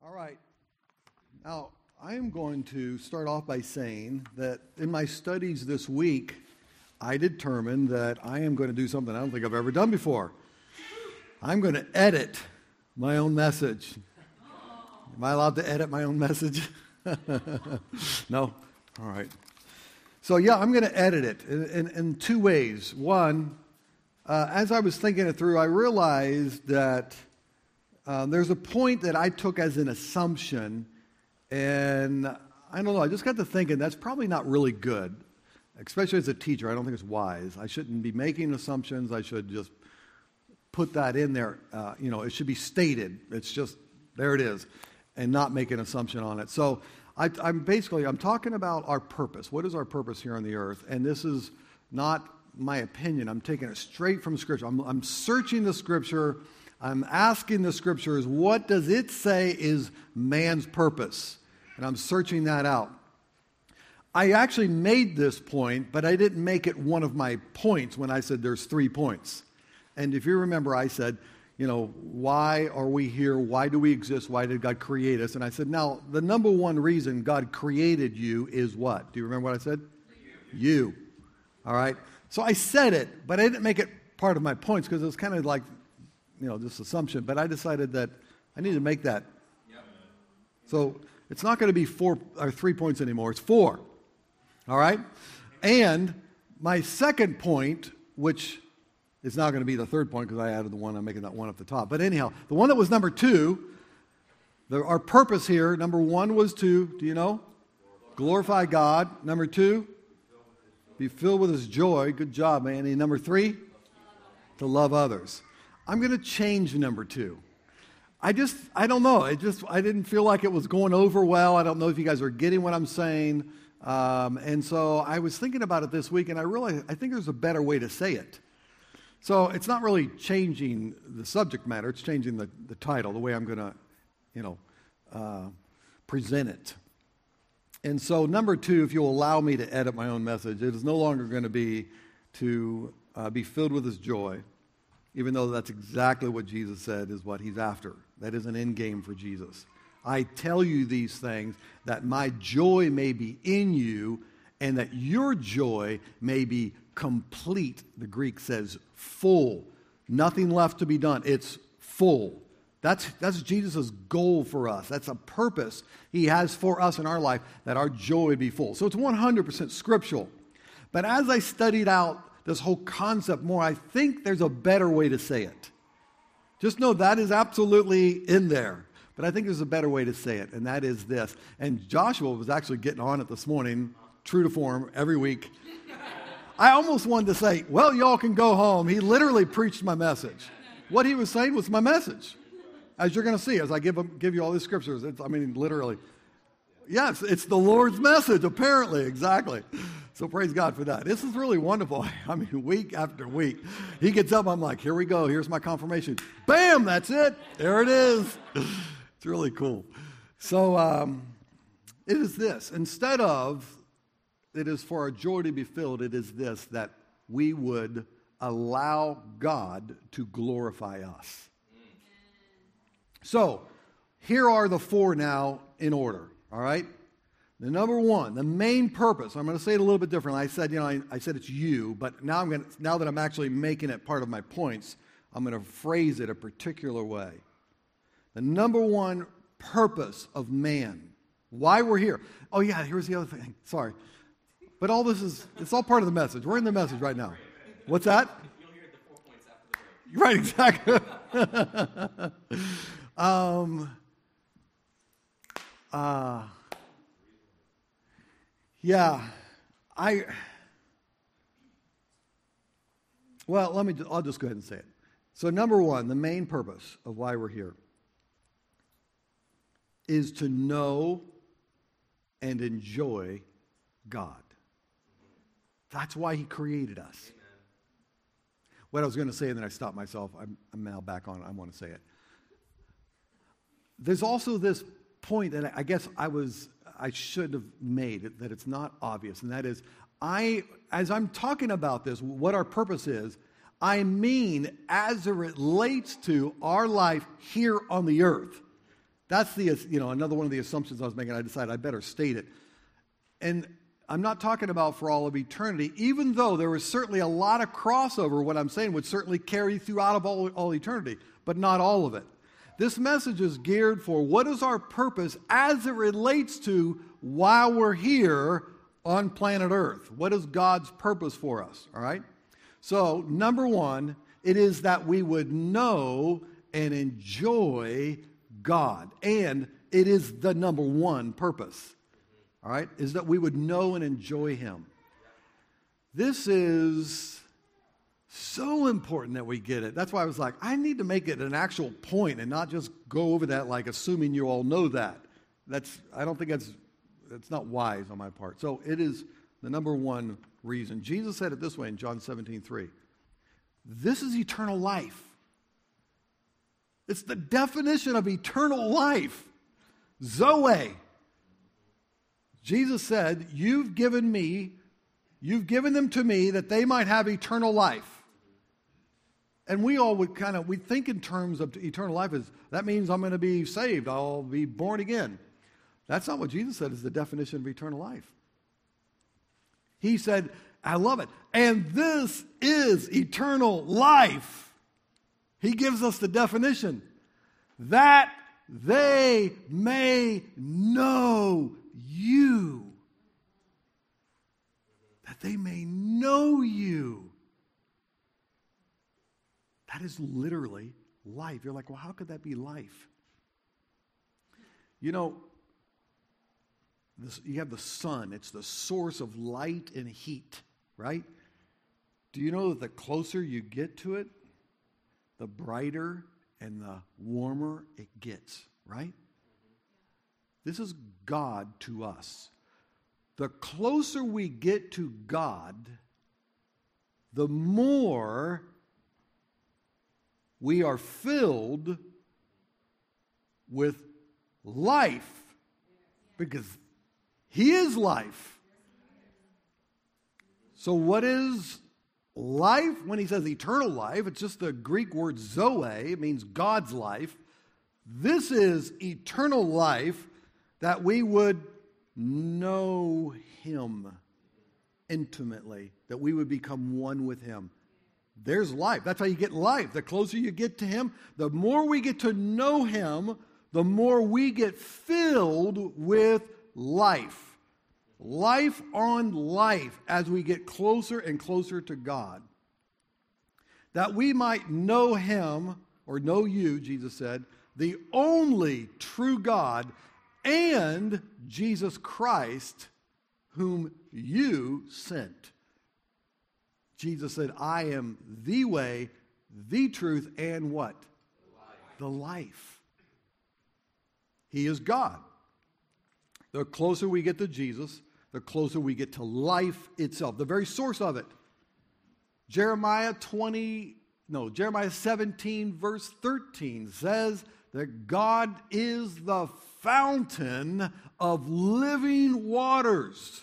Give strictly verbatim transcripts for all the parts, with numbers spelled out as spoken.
All right. Now, I am going to start off by saying that in my studies this week, I determined that I am going to do something I don't think I've ever done before. I'm going to edit my own message. Am I allowed to edit my own message? No? All right. So, yeah, I'm going to edit it in, in, in two ways. One, uh, as I was thinking it through, I realized that uh, there's a point that I took as an assumption, and I don't know, I just got to thinking that's probably not really good, especially as a teacher. I don't think it's wise. I shouldn't be making assumptions. I should just put that in there. Uh, you know, it should be stated. It's just, there it is, and not make an assumption on it. So I, I'm basically, I'm talking about our purpose. What is our purpose here on the earth? And this is not my opinion. I'm taking it straight from Scripture. I'm, I'm searching the Scripture. I'm asking the Scriptures, what does it say is man's purpose? And I'm searching that out. I actually made this point, but I didn't make it one of my points when I said there's three points. And if you remember, I said, you know, why are we here? Why do we exist? Why did God create us? And I said, now, the number one reason God created you is what? Do you remember what I said? You. You. All right? So I said it, but I didn't make it part of my points because it was kind of like, you know, this assumption. But I decided that I need to make that. Yep. So it's not going to be four or three points anymore. It's four. All right? And my second point, which is now going to be the third point because I added the one, I'm making that one up the top. But anyhow, the one that was number two, the, our purpose here, number one was to, do you know? Glorify God. Number two, be filled with His joy. Good job, Annie. Number three, to love others. I'm going to change number two. I just, I don't know. It just, I didn't feel like it was going over well. I don't know if you guys are getting what I'm saying. Um, and so I was thinking about it this week, and I realized I think there's a better way to say it. So it's not really changing the subject matter. It's changing the, the title, the way I'm going to, you know, uh, present it. And so number two, if you'll allow me to edit my own message, it is no longer going to be to uh, be filled with His joy, even though that's exactly what Jesus said is what He's after. That is an end game for Jesus. I tell you these things that my joy may be in you and that your joy may be complete. The Greek says full. Nothing left to be done. It's full. That's, that's Jesus' goal for us. That's a purpose He has for us in our life, that our joy would be full. So it's one hundred percent scriptural. But as I studied out this whole concept more, I think there's a better way to say it. Just know that is absolutely in there. But I think there's a better way to say it, and that is this. And Joshua was actually getting on it this morning, true to form, every week. I almost wanted to say, well, y'all can go home. He literally preached my message. What he was saying was my message. As you're going to see, as I give, him, give you all these scriptures, it's, I mean, literally. Yes, it's the Lord's message, apparently, exactly. So praise God for that. This is really wonderful. I mean, week after week. He gets up, I'm like, here we go. Here's my confirmation. Bam, that's it. There it is. It's really cool. So um, it is this. Instead of, it is for our joy to be filled, it is this, that we would allow God to glorify us. So here are the four now in order, all right? The number one, the main purpose, I'm going to say it a little bit differently. I said, you know, I, I said it's you, but now I'm going to, now that I'm actually making it part of my points, I'm going to phrase it a particular way. The number one purpose of man, why we're here. Oh yeah, here's the other thing. Sorry. But all this is, it's all part of the message. We're in the message right now. What's that? You'll hear the four points after the break. Right, exactly. um, uh, yeah, I, well, let me, I'll just go ahead and say it. So number one, the main purpose of why we're here is to know and enjoy God. That's why He created us. Amen. What I was going to say, and then I stopped myself. I'm, I'm now back on. I want to say it. There's also this point that I guess I was, I should have made, that it's not obvious, and that is, I, as I'm talking about this, what our purpose is, I mean as it relates to our life here on the earth. That's the, you know, another one of the assumptions I was making. I decided I better state it. And I'm not talking about for all of eternity, even though there is certainly a lot of crossover. What I'm saying would certainly carry throughout of all, all eternity, but not all of it. This message is geared for what is our purpose as it relates to while we're here on planet Earth. What is God's purpose for us, all right? So, number one, it is that we would know and enjoy God. And it is the number one purpose, all right, is that we would know and enjoy Him. This is so important that we get it. That's why I was like, I need to make it an actual point and not just go over that like assuming you all know that. That's, I don't think that's, that's not wise on my part. So it is the number one reason. Jesus said it this way in John seventeen three. This is eternal life. It's the definition of eternal life. Zoe. Jesus said, you've given me, you've given them to me that they might have eternal life. And we all would kind of, we think in terms of eternal life as, that means I'm going to be saved, I'll be born again. That's not what Jesus said is the definition of eternal life. He said, I love it. And this is eternal life. He gives us the definition. That they may know you. That they may know you. That is literally life. You're like, well, how could that be life? You know, this, you have the sun. It's the source of light and heat, right? Do you know that the closer you get to it, the brighter and the warmer it gets, right? This is God to us. The closer we get to God, the more we are filled with life, because He is life. So what is life? When He says eternal life, it's just the Greek word zoe. It means God's life. This is eternal life, that we would know Him intimately, that we would become one with Him. There's life. That's how you get life. The closer you get to Him, the more we get to know Him, the more we get filled with life. Life on life as we get closer and closer to God. That we might know Him, or know you, Jesus said, the only true God, and Jesus Christ, whom you sent. Jesus said, I am the way, the truth, and what? Life. The life. He is God. The closer we get to Jesus, the closer we get to life itself, the very source of it. Jeremiah twenty, no, Jeremiah seventeen, verse thirteen says that God is the fountain of living waters.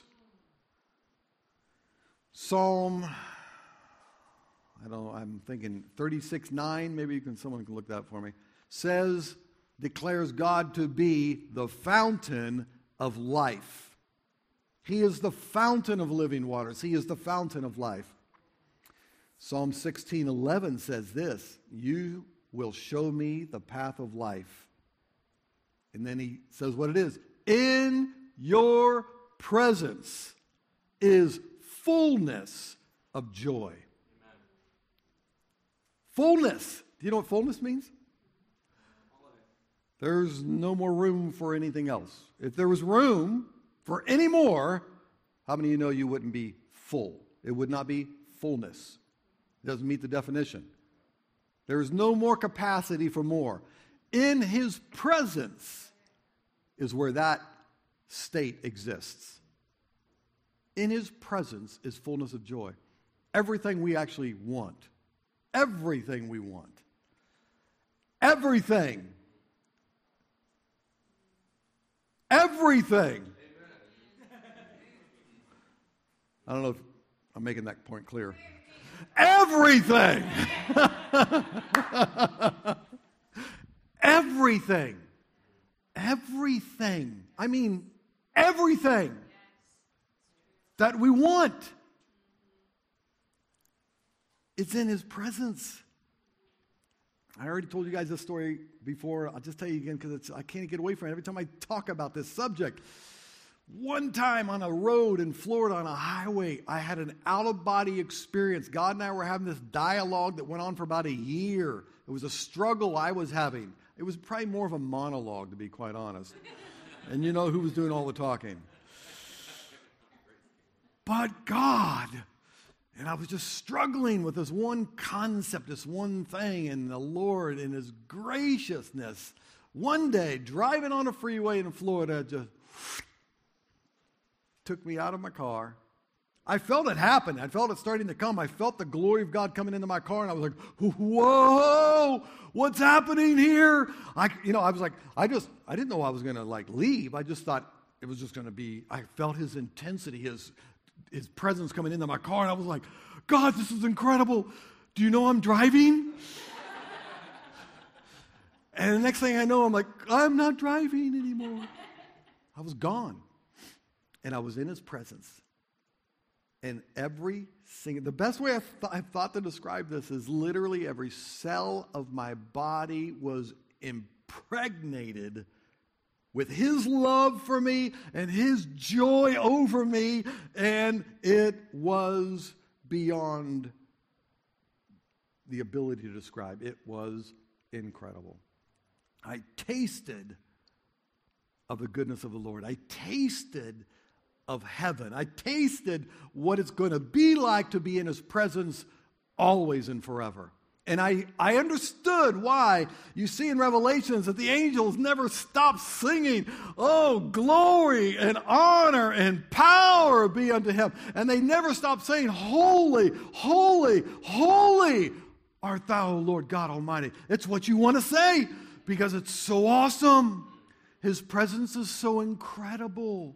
Psalm, I don't know, I'm thinking thirty-six nine, maybe you can, someone can look that for me, says, declares God to be the fountain of life. He is the fountain of living waters. He is the fountain of life. Psalm sixteen eleven says this, you will show me the path of life. And then he says what it is. In your presence is fullness of joy. Amen. Fullness. Do you know what fullness means? There's no more room for anything else. If there was room for any more, how many of you know you wouldn't be full? It would not be fullness. It doesn't meet the definition. There is no more capacity for more. In His presence is where that state exists. In His presence is fullness of joy. Everything we actually want. Everything we want. Everything. Everything. I don't know if I'm making that point clear. Everything. Everything everything, I mean everything that we want, it's in his presence. I already told you guys this story before. I'll just tell you again because I can't get away from it every time I talk about this subject. One time on a road in Florida on a highway, I had an out-of-body experience. God and I were having this dialogue that went on for about a year. It was a struggle I was having. It was probably more of a monologue, to be quite honest. And you know who was doing all the talking. But God... And I was just struggling with this one concept, this one thing, and the Lord in his graciousness. One day, driving on a freeway in Florida, just took me out of my car. I felt it happen. I felt it starting to come. I felt the glory of God coming into my car, and I was like, whoa, what's happening here? I, you know, I was like, I just, I didn't know I was going to, like, leave. I just thought it was just going to be, I felt his intensity, his his presence coming into my car, and I was like, God, this is incredible. Do you know I'm driving? And the next thing I know, I'm like, I'm not driving anymore. I was gone. And I was in his presence. And every single, the best way I've, th- I've thought to describe this is literally every cell of my body was impregnated with his love for me and his joy over me, and it was beyond the ability to describe. It was incredible. I tasted of the goodness of the Lord. I tasted of heaven. I tasted what it's going to be like to be in his presence always and forever. And I, I understood why you see in Revelations that the angels never stop singing, oh, glory and honor and power be unto him. And they never stop saying, holy, holy, holy art thou, O Lord God Almighty. It's what you want to say because it's so awesome. His presence is so incredible.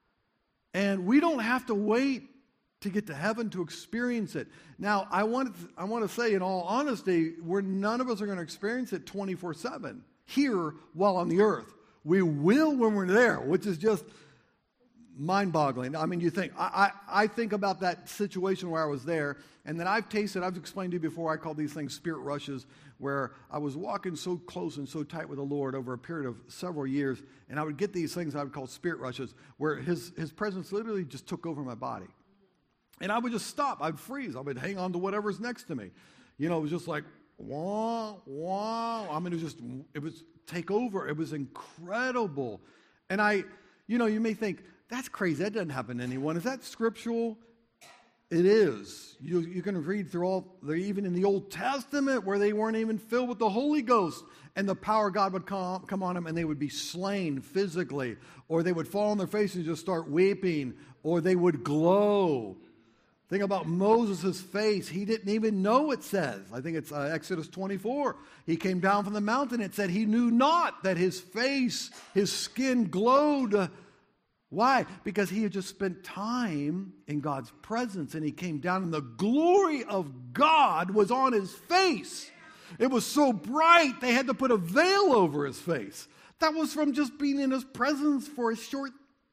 And we don't have to wait to get to heaven to experience it. Now, I want to, I want to say in all honesty, we're, none of us are going to experience it twenty-four seven here while on the earth. We will when we're there, which is just mind-boggling. I mean, you think, I, I, I think about that situation where I was there, and then I've tasted, I've explained to you before, I call these things spirit rushes, where I was walking so close and so tight with the Lord over a period of several years, and I would get these things I would call spirit rushes, where his, his presence literally just took over my body. And I would just stop. I'd freeze. I would hang on to whatever's next to me. You know, it was just like, wah, wah. I mean, it was just, it was take over. It was incredible. And I, you know, you may think, that's crazy. That doesn't happen to anyone. Is that scriptural? It is. You, you can read through all, even in the Old Testament, where they weren't even filled with the Holy Ghost, and the power of God would come, come on them, and they would be slain physically, or they would fall on their faces and just start weeping, or they would glow. Think about Moses' face. He didn't even know, it says. I think it's uh, Exodus twenty-four. He came down from the mountain. It said he knew not that his face, his skin glowed. Why? Because he had just spent time in God's presence, and he came down, and the glory of God was on his face. It was so bright, they had to put a veil over his face. That was from just being in his presence for a short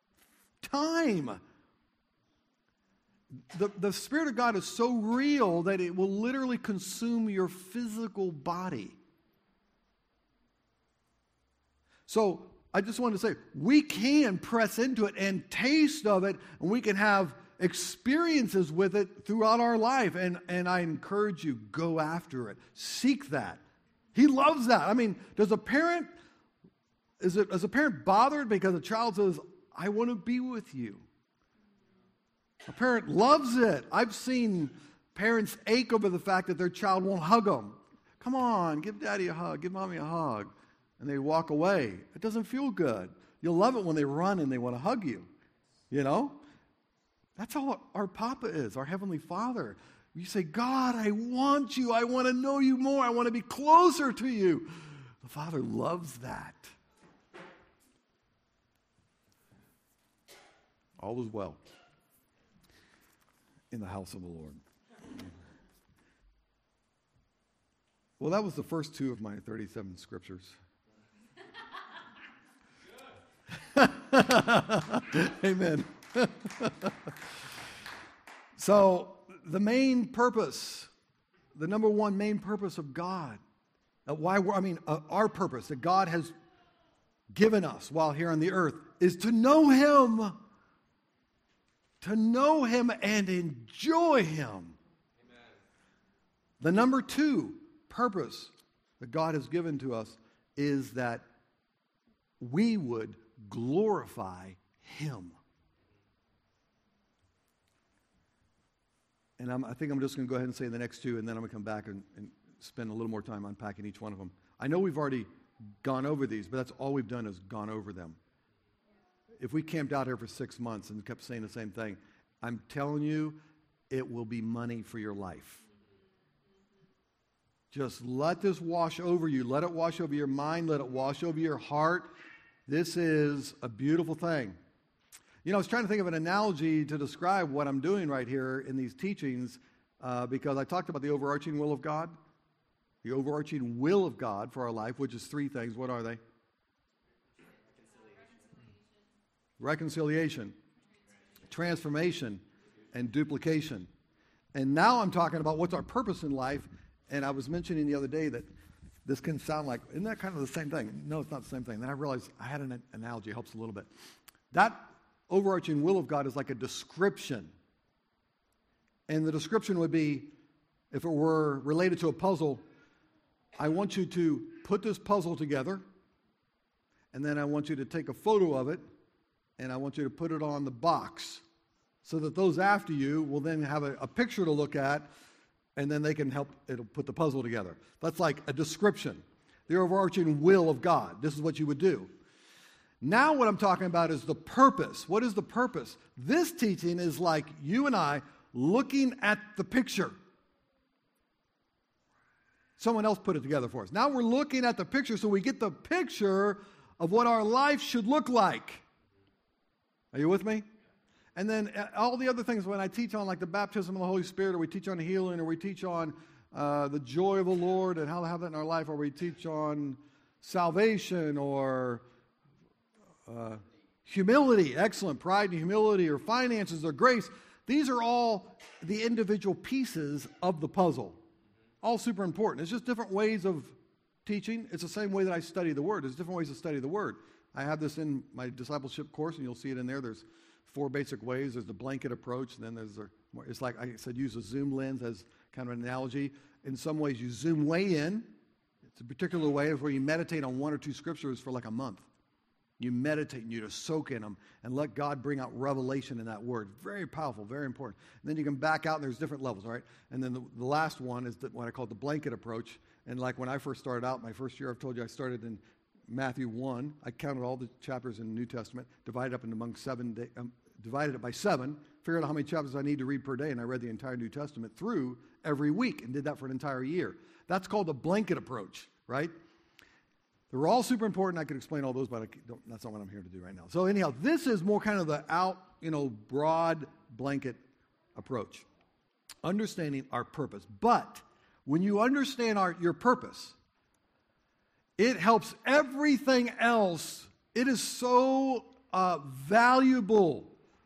time. The, the Spirit of God is so real that it will literally consume your physical body. So I just want to say, we can press into it and taste of it, and we can have experiences with it throughout our life. And, and I encourage you, go after it. Seek that. He loves that. I mean, does a parent, is, it, is a parent bothered because a child says, I want to be with you? A parent loves it. I've seen parents ache over the fact that their child won't hug them. Come on, give daddy a hug, give mommy a hug. And they walk away. It doesn't feel good. You'll love it when they run and they want to hug you. You know? That's how our Papa is, our Heavenly Father. You say, God, I want you. I want to know you more. I want to be closer to you. The Father loves that. All is well in the house of the Lord. Well, that was the first two of my thirty-seven scriptures. Amen. So the main purpose, the number one main purpose of God, uh, why we're, I mean, uh, our purpose that God has given us while here on the earth is to know Him, to know Him and enjoy Him. Amen. The number two purpose that God has given to us is that we would glorify Him. And I'm, I think I'm just going to go ahead and say the next two, and then I'm going to come back and, and spend a little more time unpacking each one of them. I know we've already gone over these, but that's all we've done is gone over them. If we camped out here for six months and kept saying the same thing, I'm telling you, it will be money for your life. Just let this wash over you. Let it wash over your mind. Let it wash over your heart. This is a beautiful thing. You know, I was trying to think of an analogy to describe what I'm doing right here in these teachings uh, because I talked about the overarching will of God. The overarching will of God for our life, which is three things. What are they? Reconciliation, transformation, and duplication. And now I'm talking about what's our purpose in life. And I was mentioning the other day that this can sound like, isn't that kind of the same thing? No, it's not the same thing. Then I realized I had an analogy. It helps a little bit. That overarching will of God is like a description. And the description would be, if it were related to a puzzle, I want you to put this puzzle together, and then I want you to take a photo of it, and I want you to put it on the box so that those after you will then have a, a picture to look at, and then they can help, it'll put the puzzle together. That's like a description. The overarching will of God. This is what you would do. Now what I'm talking about is the purpose. What is the purpose? This teaching is like you and I looking at the picture. Someone else put it together for us. Now we're looking at the picture so we get the picture of what our life should look like. Are you with me? And then all the other things when I teach on like the baptism of the Holy Spirit, or we teach on healing, or we teach on uh, the joy of the Lord and how to have that in our life, or we teach on salvation or uh, humility, excellent, pride and humility, or finances or grace. These are all the individual pieces of the puzzle. All super important. It's just different ways of teaching. It's the same way that I study the Word. There's different ways to study the Word. I have this in my discipleship course, and you'll see it in there. There's four basic ways. There's the blanket approach, and then there's a, it's like I said, use a zoom lens as kind of an analogy. In some ways, you zoom way in. It's a particular way where you meditate on one or two scriptures for like a month. You meditate and you just soak in them and let God bring out revelation in that word. Very powerful, very important. And then you can back out, and there's different levels, all right? And then the, the last one is the, what I call the blanket approach. And like when I first started out, my first year, I've told you I started in Matthew one. I counted all the chapters in the New Testament, divided up into among seven, day, um, divided it by seven, figured out how many chapters I need to read per day, and I read the entire New Testament through every week and did that for an entire year. That's called the blanket approach, right? They're all super important. I could explain all those, but I don't, that's not what I'm here to do right now. So anyhow, this is more kind of the out, you know, broad blanket approach. Understanding our purpose. But when you understand our, your purpose, it helps everything else. It is so uh, valuable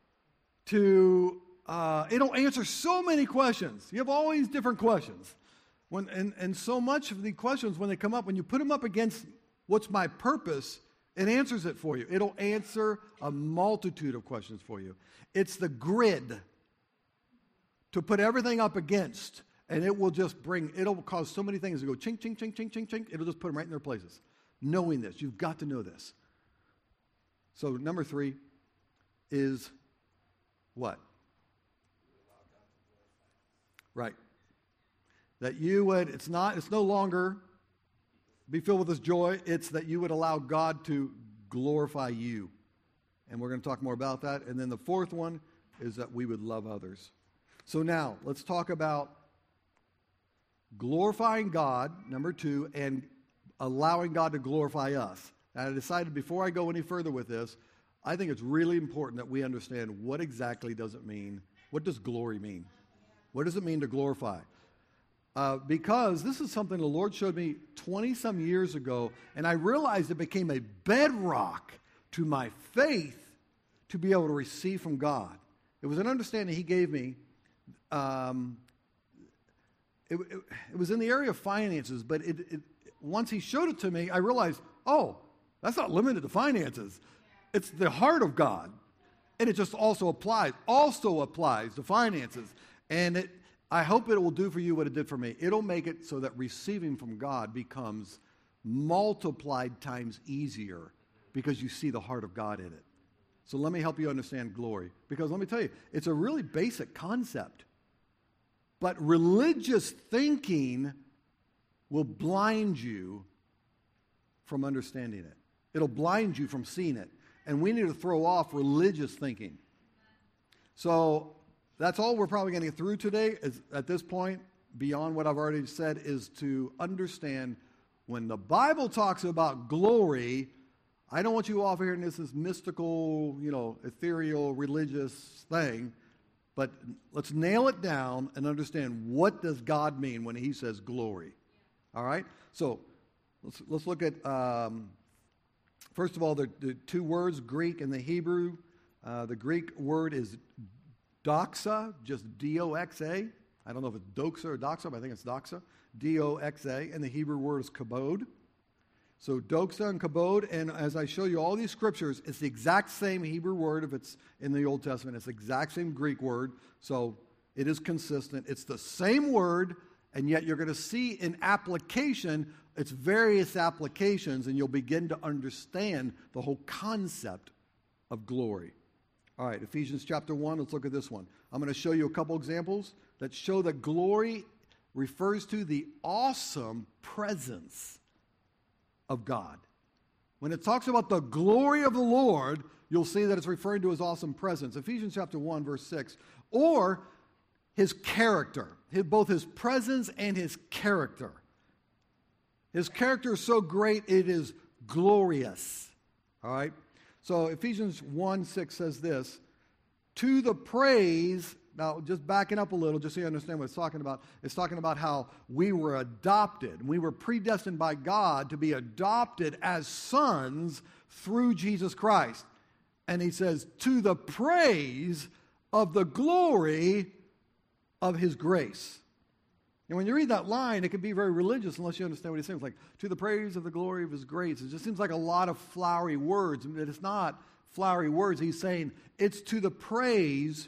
to, uh, it'll answer so many questions. You have all these different questions. When, and, and so much of the questions, when they come up, when you put them up against what's my purpose, it answers it for you. It'll answer a multitude of questions for you. It's the grid to put everything up against, and it will just bring, it'll cause so many things to go chink, chink, chink, chink, chink, chink. It'll just put them right in their places. Knowing this, you've got to know this. So number three is what? Right. That you would, it's not, it's no longer be filled with this joy. It's that you would allow God to glorify you. And we're going to talk more about that. And then the fourth one is that we would love others. So now, let's talk about glorifying God, number two, and allowing God to glorify us. And I decided before I go any further with this, I think it's really important that we understand what exactly does it mean. What does glory mean? What does it mean to glorify? Uh, because this is something the Lord showed me twenty-some years ago, and I realized it became a bedrock to my faith to be able to receive from God. It was an understanding he gave me. Um, it, it, it was in the area of finances, but it, it, once he showed it to me, I realized, oh, that's not limited to finances. It's the heart of God. And it just also applies, also applies to finances. And it, I hope it will do for you what it did for me. It'll make it so that receiving from God becomes multiplied times easier because you see the heart of God in it. So let me help you understand glory. Because let me tell you, it's a really basic concept. But religious thinking will blind you from understanding it. It'll blind you from seeing it. And we need to throw off religious thinking. So that's all we're probably going to get through today is, at this point, beyond what I've already said, is to understand when the Bible talks about glory, I don't want you off here in this, this mystical, you know, ethereal, religious thing, but let's nail it down and understand what does God mean when he says glory. All right? So let's, let's look at, um, first of all, the, the two words, Greek and the Hebrew. Uh, the Greek word is doxa, just D O X A. I don't know if it's doxa or doxa, but I think it's doxa. D O X A. And the Hebrew word is kabod. So doxa and kabod, and as I show you all these scriptures, it's the exact same Hebrew word if it's in the Old Testament. It's the exact same Greek word, so it is consistent. It's the same word, and yet you're going to see in application, it's various applications, and you'll begin to understand the whole concept of glory. All right, Ephesians chapter one, let's look at this one. I'm going to show you a couple examples that show that glory refers to the awesome presence of God. When it talks about the glory of the Lord, you'll see that it's referring to his awesome presence. Ephesians chapter one, verse six. Or his character, his, both his presence and his character. His character is so great, it is glorious. All right? So Ephesians one, six says this, to the praise, now just backing up a little, just so you understand what it's talking about, it's talking about how we were adopted. We were predestined by God to be adopted as sons through Jesus Christ. And he says, to the praise of the glory of his grace. And when you read that line, it can be very religious unless you understand what he's saying. It's like, to the praise of the glory of his grace. It just seems like a lot of flowery words. But it's not flowery words. He's saying, it's to the praise,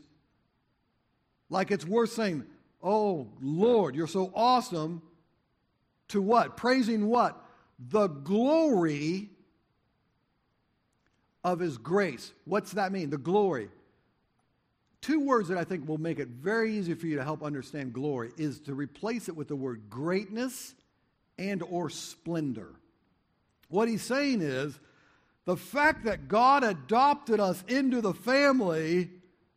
like it's worth saying, oh, Lord, you're so awesome. To what? Praising what? The glory of his grace. What's that mean? The glory. Two words that I think will make it very easy for you to help understand glory is to replace it with the word greatness and or splendor. What he's saying is the fact that God adopted us into the family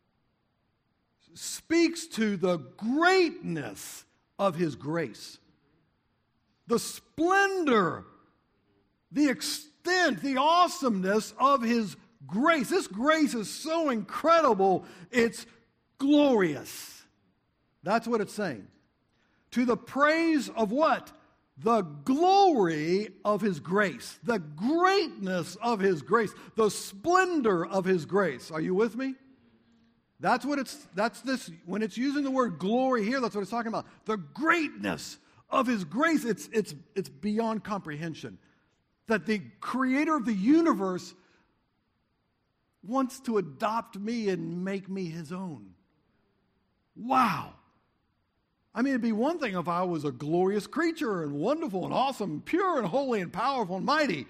speaks to the greatness of his grace, the splendor, the extent, the awesomeness of his grace. This grace is so incredible, it's glorious. That's what it's saying. To the praise of what? The glory of his grace, the greatness of his grace, the splendor of his grace. Are you with me? That's what it's, that's this, when it's using the word glory here, that's what it's talking about. The greatness of his grace, it's, it's, it's beyond comprehension. That the creator of the universe wants to adopt me and make me his own. Wow. I mean, it'd be one thing if I was a glorious creature and wonderful and awesome, pure and holy and powerful and mighty.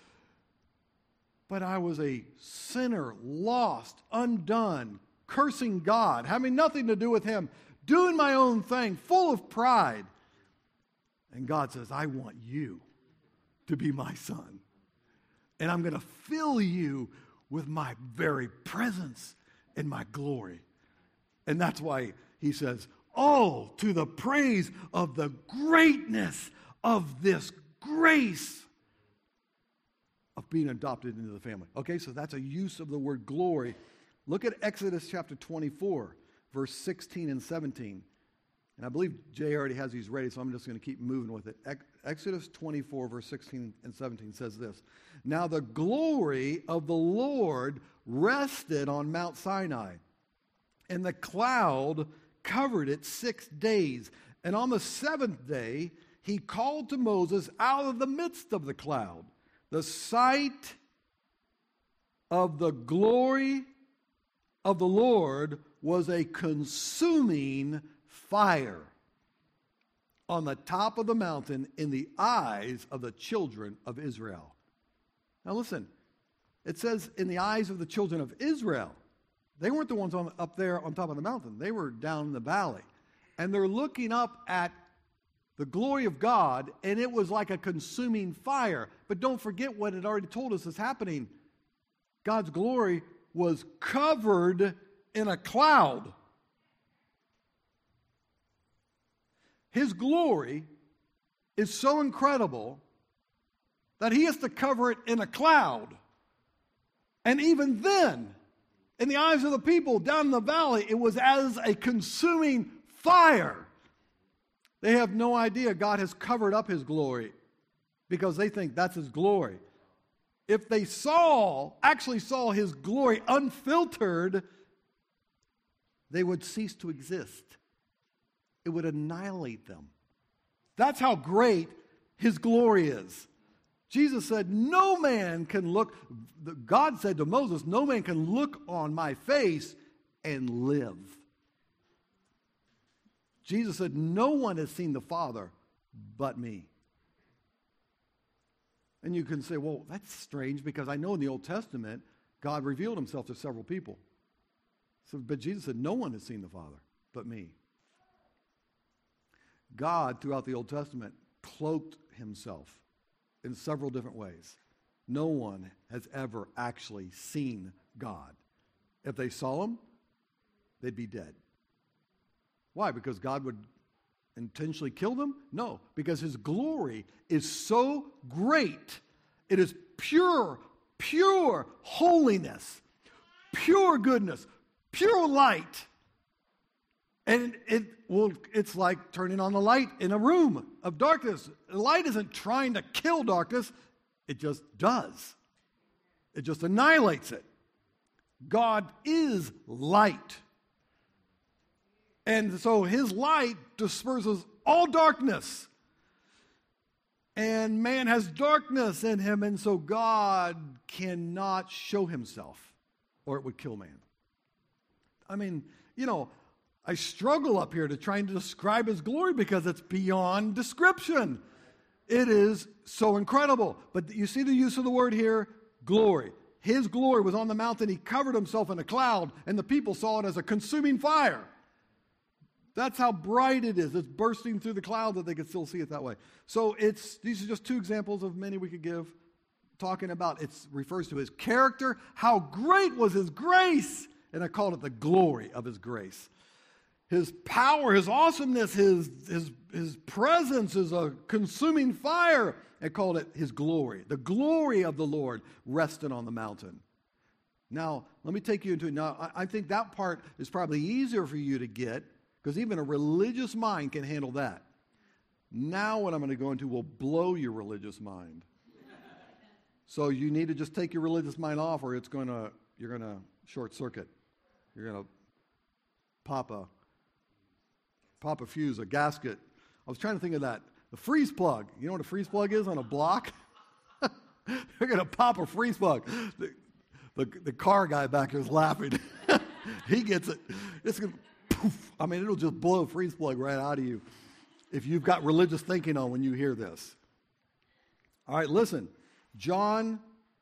But I was a sinner, lost, undone, cursing God, having nothing to do with him, doing my own thing, full of pride. And God says, I want you to be my son. And I'm going to fill you with my very presence and my glory. And that's why he says, oh, to the praise of the greatness of this grace of being adopted into the family. Okay, so that's a use of the word glory. Look at Exodus chapter twenty-four, verse sixteen and seventeen. And I believe Jay already has these ready, so I'm just going to keep moving with it. Exodus twenty-four, verse sixteen and seventeen says this. Now the glory of the Lord rested on Mount Sinai, and the cloud covered it six days. And on the seventh day, he called to Moses out of the midst of the cloud. The sight of the glory of the Lord was a consuming fire on the top of the mountain in the eyes of the children of Israel. Now listen, it says in the eyes of the children of Israel. They weren't the ones on, up there on top of the mountain. They were down in the valley. And they're looking up at the glory of God, and it was like a consuming fire. But don't forget what it already told us is happening. God's glory was covered in a cloud. His glory is so incredible that he has to cover it in a cloud. And even then, in the eyes of the people down in the valley, it was as a consuming fire. They have no idea God has covered up his glory because they think that's his glory. If they saw, actually saw his glory unfiltered, they would cease to exist. It would annihilate them. That's how great his glory is. Jesus said, no man can look, God said to Moses, no man can look on my face and live. Jesus said, no one has seen the Father but me. And you can say, well, that's strange because I know in the Old Testament, God revealed himself to several people. So, but Jesus said, no one has seen the Father but me. God, throughout the Old Testament, cloaked himself in several different ways. No one has ever actually seen God. If they saw him, they'd be dead. Why? Because God would intentionally kill them? No, because his glory is so great. It is pure, pure holiness, pure goodness, pure light. And it will, it's like turning on the light in a room of darkness. The light isn't trying to kill darkness. It just does. It just annihilates it. God is light. And so his light disperses all darkness. And man has darkness in him, and so God cannot show himself, or it would kill man. I mean, you know, I struggle up here to try and describe his glory because it's beyond description. It is so incredible. But you see the use of the word here, glory. His glory was on the mountain. He covered himself in a cloud, and the people saw it as a consuming fire. That's how bright it is. It's bursting through the cloud that they could still see it that way. So it's these are just two examples of many we could give. Talking about, it refers to his character. How great was his grace? And I called it the glory of his grace. His power, his awesomeness, his, his, his presence is a consuming fire. I called it his glory. The glory of the Lord rested on the mountain. Now, let me take you into it. Now, I, I think that part is probably easier for you to get because even a religious mind can handle that. Now what I'm going to go into will blow your religious mind. So you need to just take your religious mind off or it's going to, you're going to short circuit. You're going to pop a Pop a fuse, a gasket. I was trying to think of that. The freeze plug. You know what a freeze plug is on a block? They're going to pop a freeze plug. The, the, the car guy back there is laughing. He gets it. It's going to poof. I mean, it'll just blow a freeze plug right out of you if you've got religious thinking on when you hear this. All right, listen. John...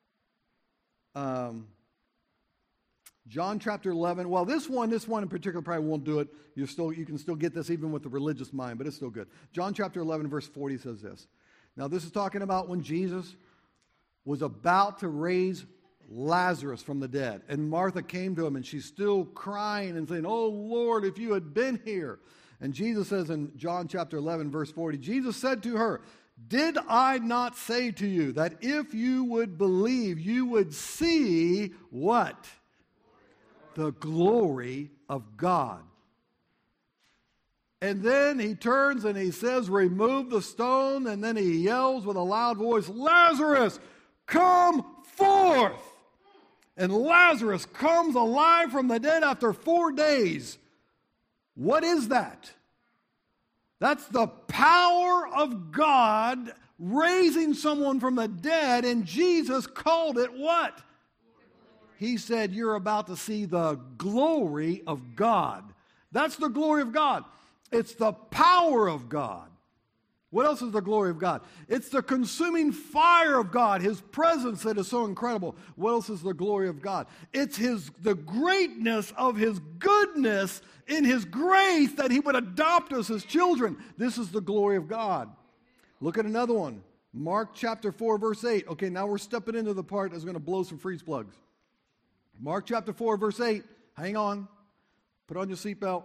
Um, John chapter eleven. Well, this one, this one in particular probably won't do it. You still, you can still get this even with the religious mind, but it's still good. John chapter eleven, verse forty says this. Now, this is talking about when Jesus was about to raise Lazarus from the dead. And Martha came to him, and she's still crying and saying, "Oh, Lord, if you had been here." And Jesus says in John chapter eleven, verse forty, Jesus said to her, "Did I not say to you that if you would believe, you would see" what? The glory of God. And then he turns and he says, remove the stone. And then he yells with a loud voice, Lazarus, come forth. And Lazarus comes alive from the dead after four days. What is that? That's the power of God raising someone from the dead, and Jesus called it what? He said, you're about to see the glory of God. That's the glory of God. It's the power of God. What else is the glory of God? It's the consuming fire of God, His presence that is so incredible. What else is the glory of God? It's His the greatness of His goodness in His grace that He would adopt us as children. This is the glory of God. Look at another one. Mark chapter four, verse eight. Okay, now we're stepping into the part that's going to blow some freeze plugs. Mark chapter four, verse eight. Hang on. Put on your seatbelt.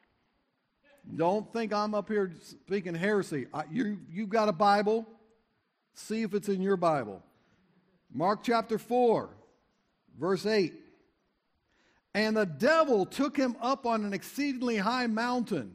Don't think I'm up here speaking heresy. I, you, you've got a Bible. See if it's in your Bible. Mark chapter four, verse eight. And the devil took him up on an exceedingly high mountain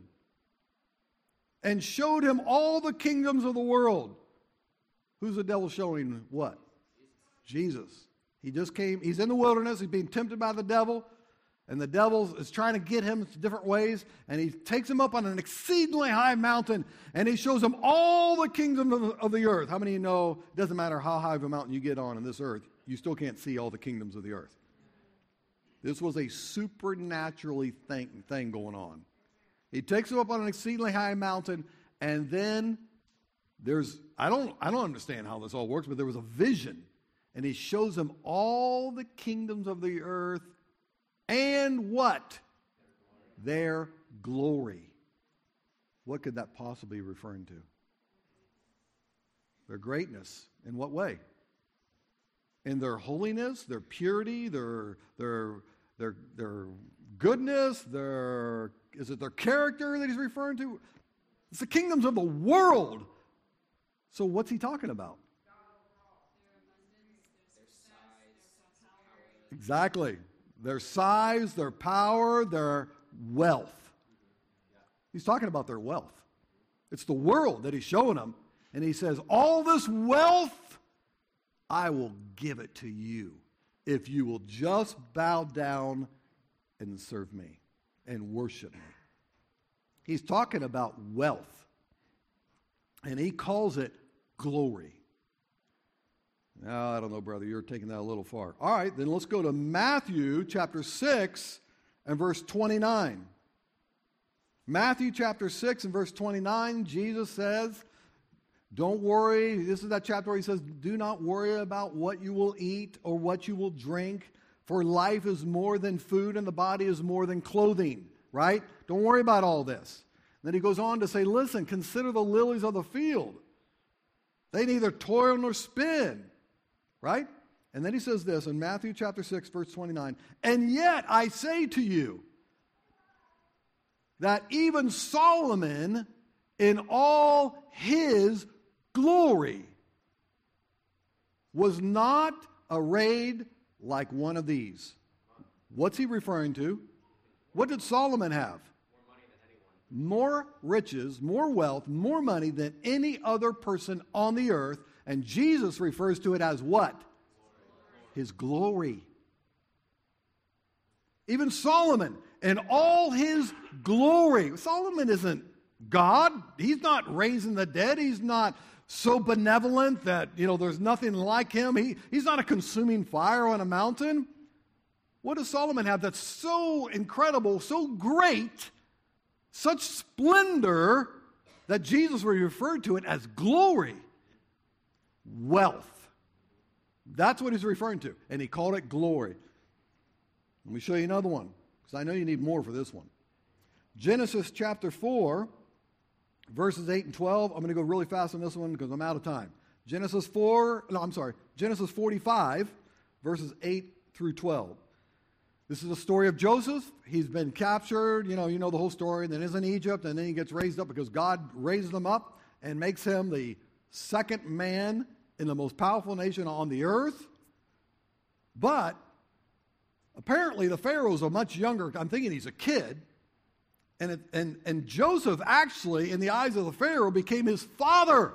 and showed him all the kingdoms of the world. Who's the devil showing what? Jesus. He just came. He's in the wilderness. He's being tempted by the devil. And the devil is trying to get him different ways. And he takes him up on an exceedingly high mountain. And he shows him all the kingdoms of, of the earth. How many of you know it doesn't matter how high of a mountain you get on in this earth, you still can't see all the kingdoms of the earth. This was a supernaturally thing, thing going on. He takes him up on an exceedingly high mountain. And then there's, I don't, I don't understand how this all works, but there was a vision. And he shows him all the kingdoms of the earth. And what? Their glory. What could that possibly be referring to? Their greatness. In what way? In their holiness, their purity, their their their their goodness, their is it their character that he's referring to? It's the kingdoms of the world. So what's he talking about? Exactly. Their size, their power, their wealth. He's talking about their wealth. It's the world that he's showing them. And he says, all this wealth, I will give it to you if you will just bow down and serve me and worship me. He's talking about wealth. And he calls it glory. No, I don't know, brother. You're taking that a little far. All right, then let's go to Matthew chapter six and verse twenty-nine. Matthew chapter six and verse twenty-nine, Jesus says, don't worry. This is that chapter where he says, do not worry about what you will eat or what you will drink, for life is more than food and the body is more than clothing, right? Don't worry about all this. Then he goes on to say, listen, consider the lilies of the field. They neither toil nor spin. Right? And then he says this in Matthew chapter six, verse twenty-nine. And yet I say to you that even Solomon in all his glory was not arrayed like one of these. What's he referring to? What did Solomon have? More money than anyone. More riches, more wealth, more money than any other person on the earth. And Jesus refers to it as what? Glory. His glory. Even Solomon, in all his glory. Solomon isn't God. He's not raising the dead. He's not so benevolent that, you know, there's nothing like him. He, he's not a consuming fire on a mountain. What does Solomon have that's so incredible, so great, such splendor that Jesus referred to it as glory? Wealth. That's what he's referring to. And he called it glory. Let me show you another one, because I know you need more for this one. Genesis chapter four, verses eight and twelve. I'm going to go really fast on this one because I'm out of time. Genesis four, no, I'm sorry, Genesis forty-five, verses eight through twelve. This is the story of Joseph. He's been captured, you know, you know the whole story, and then he's in Egypt, and then he gets raised up because God raises him up and makes him the second man in the most powerful nation on the earth. But apparently the Pharaohs are much younger. I'm thinking he's a kid. And, it, and, and Joseph actually, in the eyes of the Pharaoh, became his father.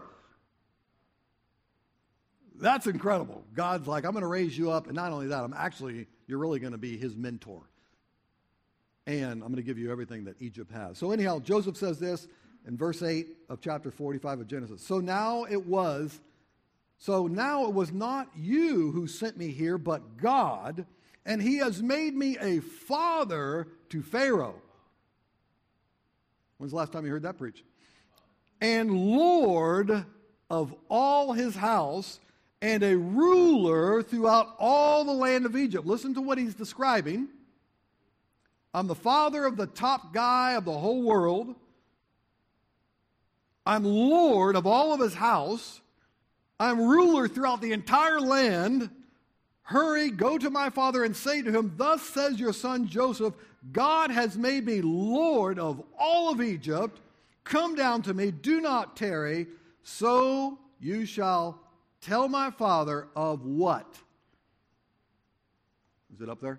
That's incredible. God's like, I'm going to raise you up. And not only that, I'm actually, you're really going to be his mentor. And I'm going to give you everything that Egypt has. So anyhow, Joseph says this in verse eight of chapter forty-five of Genesis. So now it was, so now it was not you who sent me here, but God, and he has made me a father to Pharaoh. When's the last time you heard that preach? And Lord of all his house, and a ruler throughout all the land of Egypt. Listen to what he's describing. I'm the father of the top guy of the whole world. I'm Lord of all of his house. I'm ruler throughout the entire land. Hurry, go to my father and say to him, thus says your son Joseph, God has made me Lord of all of Egypt. Come down to me, do not tarry. So you shall tell my father of what? Is it up there?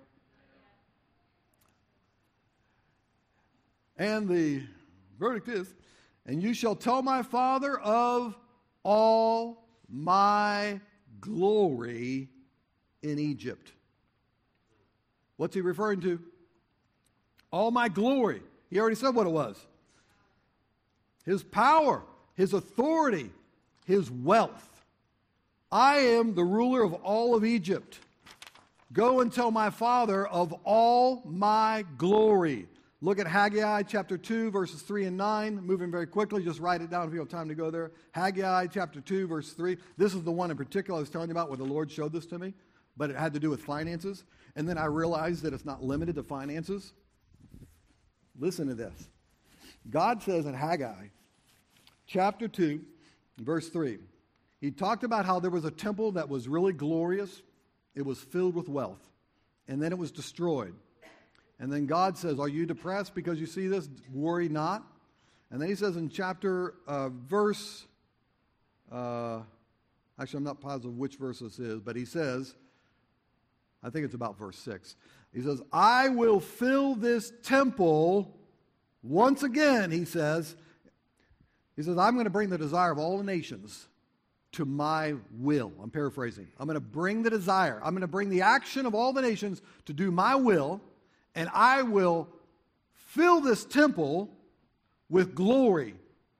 And the verdict is, and you shall tell my father of all my glory in Egypt. What's he referring to? All my glory. He already said what it was. His power, his authority, his wealth. I am the ruler of all of Egypt. Go and tell my father of all my glory. Look at Haggai chapter two, verses three and nine. Moving very quickly, just write it down if you have time to go there. Haggai chapter two, verse three. This is the one in particular I was telling you about where the Lord showed this to me, but it had to do with finances. And then I realized that it's not limited to finances. Listen to this. God says in Haggai chapter two, verse three, he talked about how there was a temple that was really glorious. It was filled with wealth. And then it was destroyed. And then God says, are you depressed because you see this? Worry not. And then he says in chapter, uh, verse, uh, actually I'm not positive which verse this is, but he says, I think it's about verse six. He says, I will fill this temple once again, he says. He says, I'm going to bring the desire of all the nations to my will. I'm paraphrasing. I'm going to bring the desire. I'm going to bring the action of all the nations to do my will. And I will fill this temple with glory.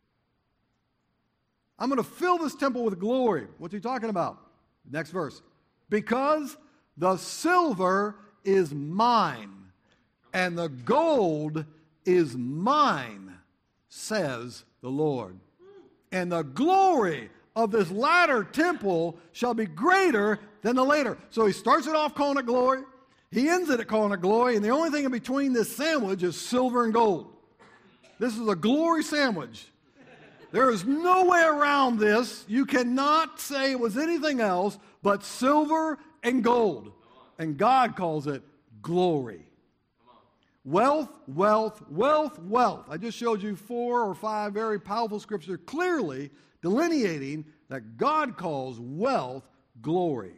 I'm going to fill this temple with glory. What's he talking about? Next verse. Because the silver is mine, and the gold is mine, says the Lord. And the glory of this latter temple shall be greater than the later. So he starts it off calling it glory. He ends it at calling it glory, and the only thing in between this sandwich is silver and gold. This is a glory sandwich. There is no way around this. You cannot say it was anything else but silver and gold. And God calls it glory. Wealth, wealth, wealth, wealth. I just showed you four or five very powerful scriptures clearly delineating that God calls wealth glory.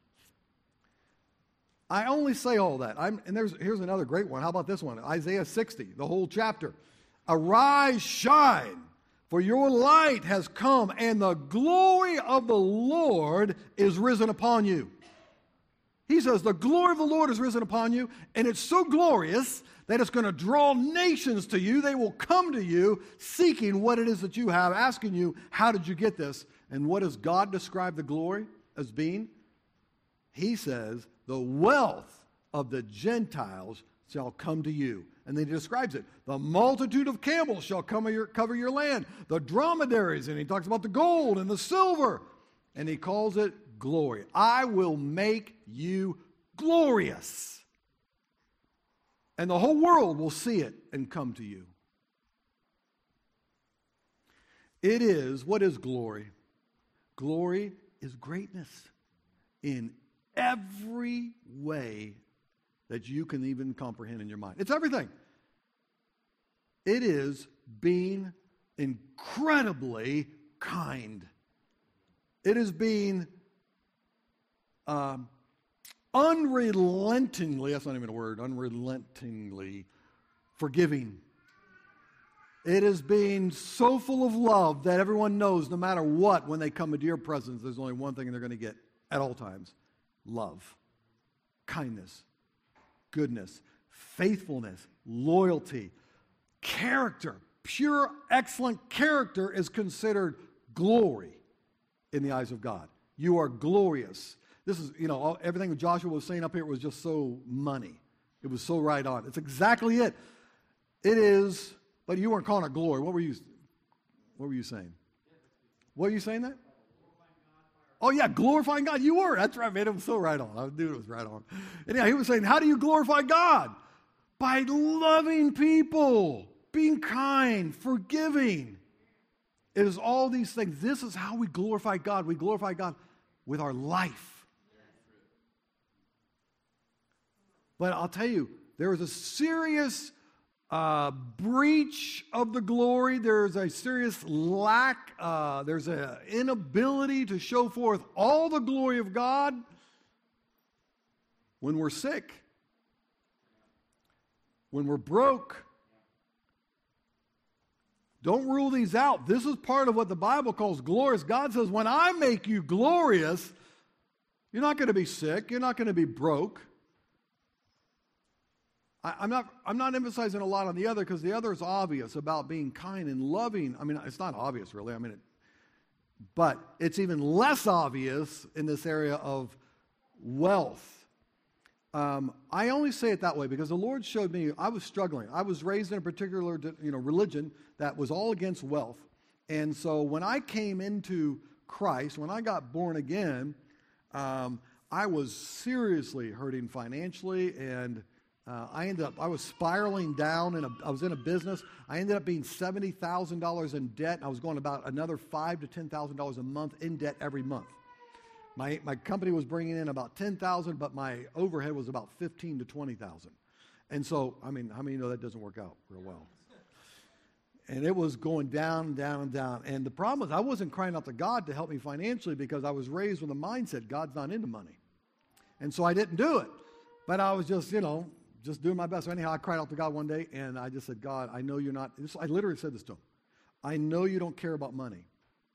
I only say all that. I'm, and there's, here's another great one. How about this one? Isaiah sixty, the whole chapter. Arise, shine, for your light has come, and the glory of the Lord is risen upon you. He says, the glory of the Lord is risen upon you, and it's so glorious that it's going to draw nations to you. They will come to you seeking what it is that you have, asking you, how did you get this? And what does God describe the glory as being? He says, the wealth of the Gentiles shall come to you. And then he describes it. The multitude of camels shall cover your, cover your land. The dromedaries, and he talks about the gold and the silver. And he calls it glory. I will make you glorious. And the whole world will see it and come to you. It is, what is glory? Glory is greatness in every way that you can even comprehend in your mind. It's everything. It is being incredibly kind. It is being um, unrelentingly, that's not even a word, unrelentingly forgiving. It is being so full of love that everyone knows no matter what, when they come into your presence, there's only one thing they're going to get at all times. Love, kindness, goodness, faithfulness, loyalty, character. Pure, excellent character is considered glory in the eyes of God. You are glorious. This is, you know, all, everything that Joshua was saying up here was just so money. It was so right on. It's exactly it. It is, but you weren't calling it glory. What were you, what were you saying? What were you saying that? Oh, yeah, glorifying God. You were. That's right, man. It was so right on. I knew it was right on. And yeah, he was saying, how do you glorify God? By loving people, being kind, forgiving. It is all these things. This is how we glorify God. We glorify God with our life. But I'll tell you, there is a serious uh, breach of the glory. There's a serious lack. Uh, there's an inability to show forth all the glory of God when we're sick, when we're broke. Don't rule these out. This is part of what the Bible calls glorious. God says, when I make you glorious, you're not going to be sick. You're not going to be broke. I, I'm not, I'm not emphasizing a lot on the other because the other is obvious about being kind and loving. I mean, it's not obvious, really. I mean, it, but it's even less obvious in this area of wealth. Um, I only say it that way because the Lord showed me, I was struggling. I was raised in a particular, you know, religion that was all against wealth. And so when I came into Christ, when I got born again, um, I was seriously hurting financially, and uh, I ended up, I was spiraling down, in a, I was in a business. I ended up being seventy thousand dollars in debt, and I was going about another five thousand to ten thousand dollars a month in debt every month. My my company was bringing in about ten thousand dollars, but my overhead was about fifteen thousand to twenty thousand dollars. And so, I mean, how many know that doesn't work out real well? And it was going down, down, and down. And the problem is I wasn't crying out to God to help me financially because I was raised with a mindset, God's not into money. And so I didn't do it. But I was just, you know, just doing my best. So anyhow, I cried out to God one day, and I just said, God, I know you're not, this, I literally said this to him. I know you don't care about money.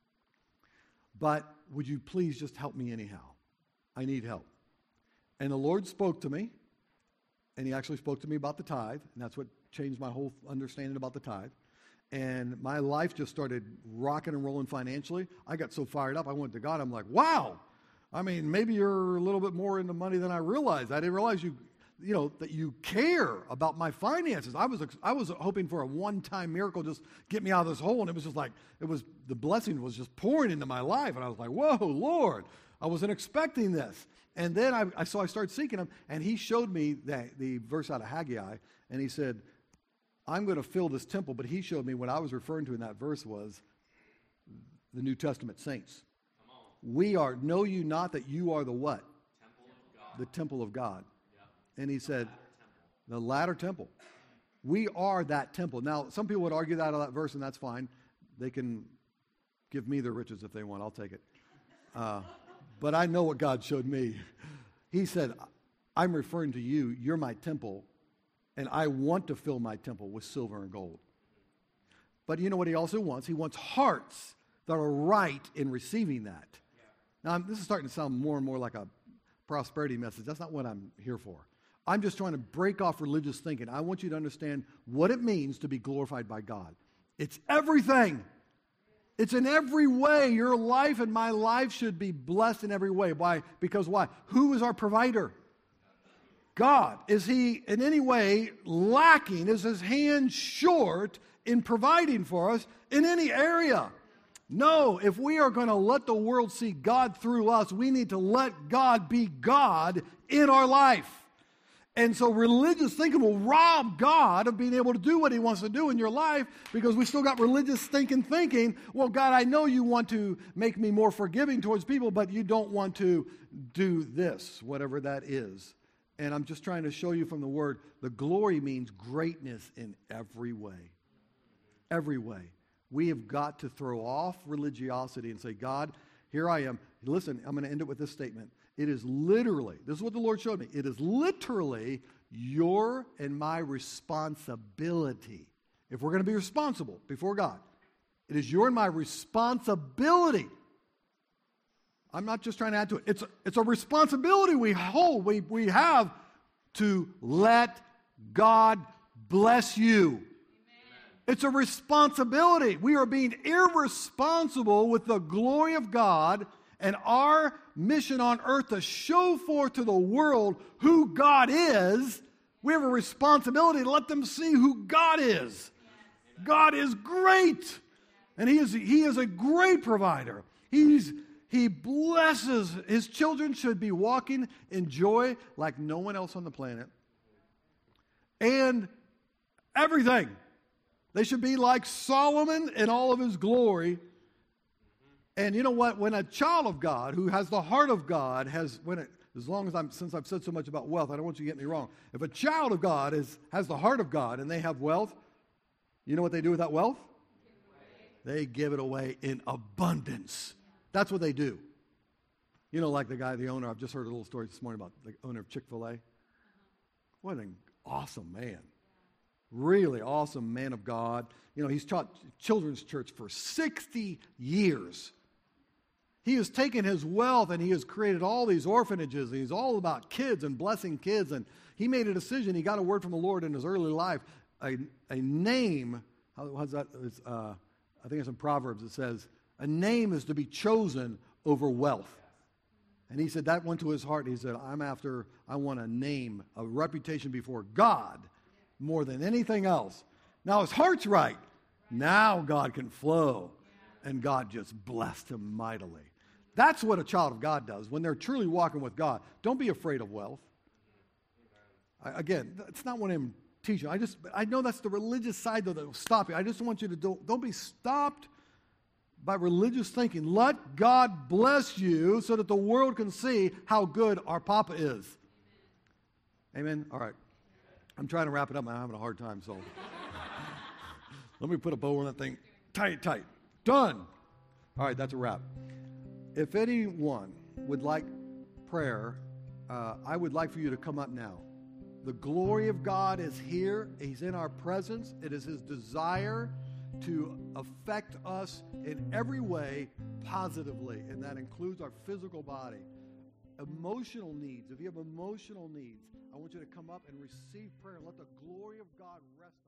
But would you please just help me anyhow? I need help. And the Lord spoke to me, and he actually spoke to me about the tithe, and that's what changed my whole understanding about the tithe. And my life just started rocking and rolling financially. I got so fired up, I went to God, I'm like, wow, I mean, maybe you're a little bit more into money than I realized. I didn't realize you, you know, that you care about my finances. I was, I was hoping for a one-time miracle, just get me out of this hole. And it was just like, it was, the blessing was just pouring into my life. And I was like, whoa, Lord, I wasn't expecting this. And then I, I so I started seeking him, and he showed me that, the verse out of Haggai, and he said, I'm going to fill this temple. But he showed me what I was referring to in that verse was the New Testament saints. We are, know you not that you are the what? Temple of God. The temple of God. Yep. And he said, The latter temple. the latter temple. We are that temple. Now, some people would argue that out of that verse, and that's fine. They can give me their riches if they want. I'll take it. Uh, but I know what God showed me. He said, I'm referring to you. You're my temple, and I want to fill my temple with silver and gold. But you know what he also wants? He wants hearts that are right in receiving that. Now, I'm, this is starting to sound more and more like a prosperity message. That's not what I'm here for. I'm just trying to break off religious thinking. I want you to understand what it means to be glorified by God. It's everything. It's in every way. Your life and my life should be blessed in every way. Why? Because why? Who is our provider? God. Is he in any way lacking? Is his hand short in providing for us in any area? No, if we are going to let the world see God through us, we need to let God be God in our life. And so religious thinking will rob God of being able to do what he wants to do in your life because we still got religious thinking thinking, well, God, I know you want to make me more forgiving towards people, but you don't want to do this, whatever that is. And I'm just trying to show you from the word, the glory means greatness in every way. Every way. We have got to throw off religiosity and say, God, here I am. Listen, I'm going to end it with this statement. It is literally, this is what the Lord showed me, it is literally your and my responsibility. if we're going to be responsible before God, it is your and my responsibility. I'm not just trying to add to it. It's a, it's a responsibility we hold, we, we have to let God bless you. Amen. It's a responsibility. We are being irresponsible with the glory of God and our mission on earth to show forth to the world who God is. We have a responsibility to let them see who God is. God is great. And He is, he is a great provider. He's, he blesses. His children should be walking in joy like no one else on the planet. And everything. They should be like Solomon in all of his glory. And you know what? When a child of God who has the heart of God has, when it, as long as I'm, since I've said so much about wealth, I don't want you to get me wrong. If a child of God is, has the heart of God and they have wealth, you know what they do with that wealth? They give it away in abundance. That's what they do. You know, like the guy, the owner, I've just heard a little story this morning about the owner of Chick-fil-A. What an awesome man. Really awesome man of God. You know, he's taught children's church for sixty years. He has taken his wealth and he has created all these orphanages. And he's all about kids and blessing kids. And he made a decision. He got a word from the Lord in his early life. A, a name, how, how's that? It's, uh, I think it's in Proverbs. It says, a name is to be chosen over wealth. And he said that went to his heart. He said, I'm after, I want a name, a reputation before God more than anything else. Now his heart's right. Now God can flow. And God just blessed him mightily. That's what a child of God does. When they're truly walking with God, don't be afraid of wealth. I, again, it's not what I'm teaching. I just, I know that's the religious side that will stop you. I just want you to do, don't be stopped by religious thinking. Let God bless you so that the world can see how good our Papa is. Amen? All right. I'm trying to wrap it up. I'm having a hard time, so let me put a bow on that thing. Tight, tight. Done. All right, that's a wrap. If anyone would like prayer, uh, I would like for you to come up now. The glory of God is here. He's in our presence. It is His desire to affect us in every way positively, and that includes our physical body. Emotional needs. If you have emotional needs, I want you to come up and receive prayer and let the glory of God rest on you.